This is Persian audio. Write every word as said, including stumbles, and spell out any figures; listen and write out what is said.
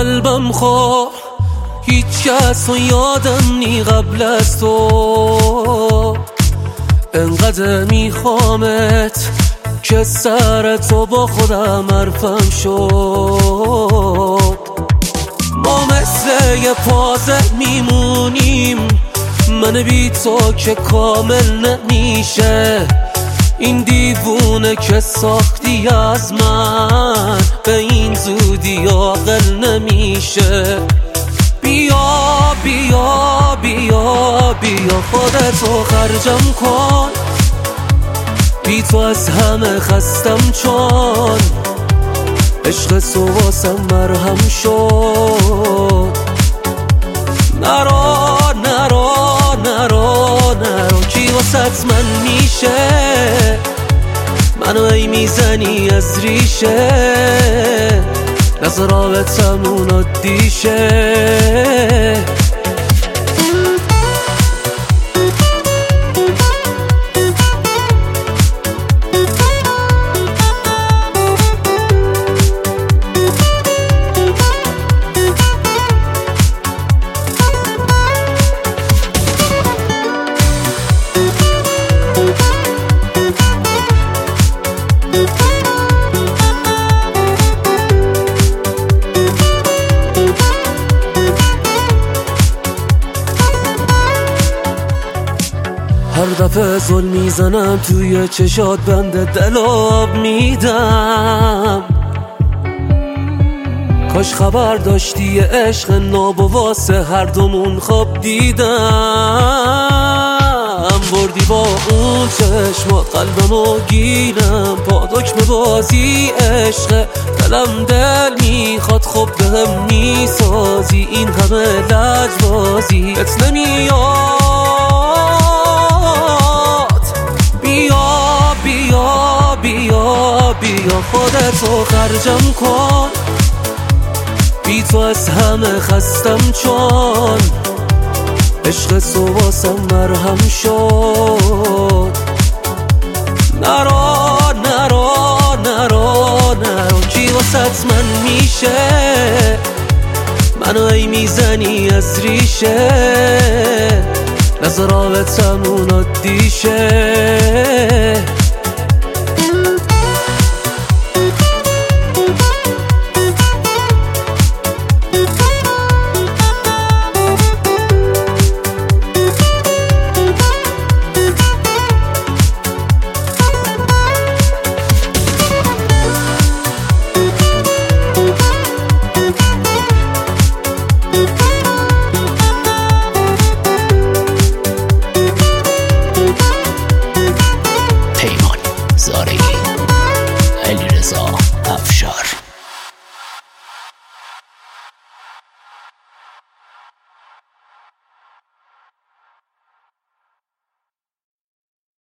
قلبم خور، هیچ کس رو یادم نی قبل از تو. انقدر میخوامت که سر تو با خودم حرفم شد. ما مثل یه پازل میمونیم، من بی تو که کامل نمیشه. این دیوونه که ساختی از من به این زودی عاقل نمیشه. بیا بیا بیا بیا خودتو خرجم کن، بی تو از همه خستم چون عشق تو واسم مرهم شد. نرو نرو نرو نرو کی واسط من میشه، منو ای میزنی از ریشه، نظر رابطمون عادیشه. هر دفعه ظلم میزنم توی چشات بند دل آب میدم. کاش خبر داشتی عشق ناب و واسه هر دومون خواب دیدم. بردی با اون چشمات قلبمو گیرم، پا دکمه بازی عشق دلم دل میخواد، خب بهم میسازی این همه لجبازی ات نمیاد. بیا بیا بیا بیا خودتو خرجم کن، بی تو از همه خستم چون عشق تو واسم مرهم شد. نرو نرو نرو نرو کی واسط من میشه، منو ای میزنی از ریشه، نظر رابطمون عادیشه. پیمان زارعی، علیرضا افشار.